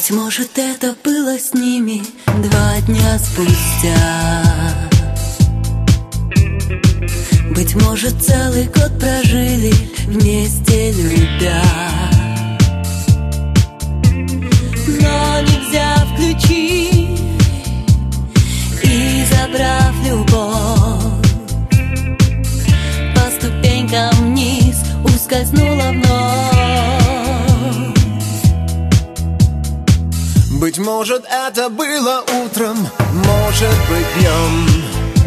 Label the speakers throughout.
Speaker 1: Быть может, это было с ними 2 дня спустя. Быть может, целый год прожили вместе любя. Но нельзя включить и забрав любовь, по ступенькам вниз ускользнула вновь.
Speaker 2: Быть может, это было утром, может быть, днем.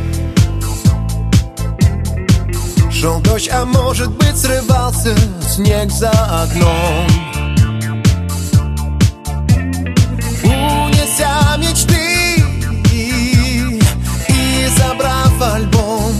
Speaker 2: Шел дождь, а может быть, срывался снег за окном, унеся мечты и забрав альбом.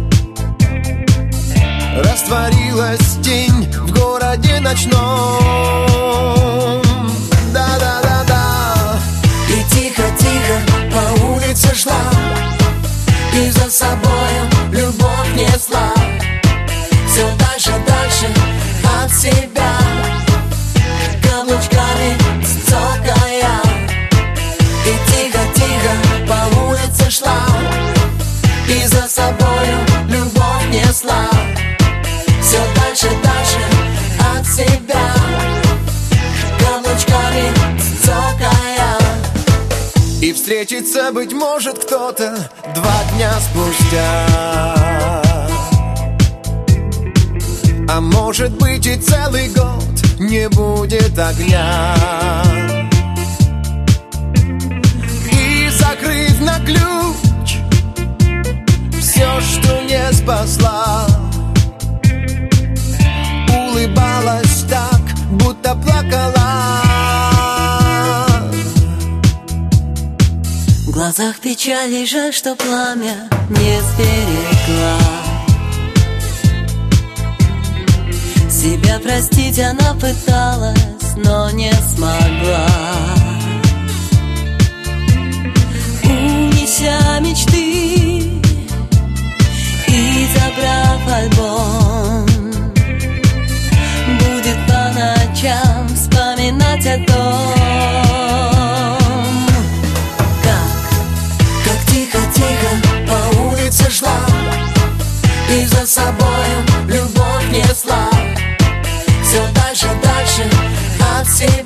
Speaker 2: Растворилась тень в городе ночном. Да-да-да-да.
Speaker 1: И тихо-тихо по улице шла, и за собою любовь несла. Все дальше, дальше от себя, каблучками цокая. И тихо-тихо по улице шла, и за собою любовь несла. Все дальше, дальше от себя, каблучками цокая.
Speaker 2: И встретится, быть может, кто-то 2 дня спустя. А может быть, и целый год не будет огня. И закрыв на ключ все, что не спасла, улыбалась так, будто плакала.
Speaker 1: В глазах печали, жаль, что пламя не сберегла. Себя простить она пыталась, но не смогла. Унеся мечты и забрав альбом, будет по ночам вспоминать о том, как тихо-тихо по улице шла, и за собою любовь несла. Все дальше, дальше от себя.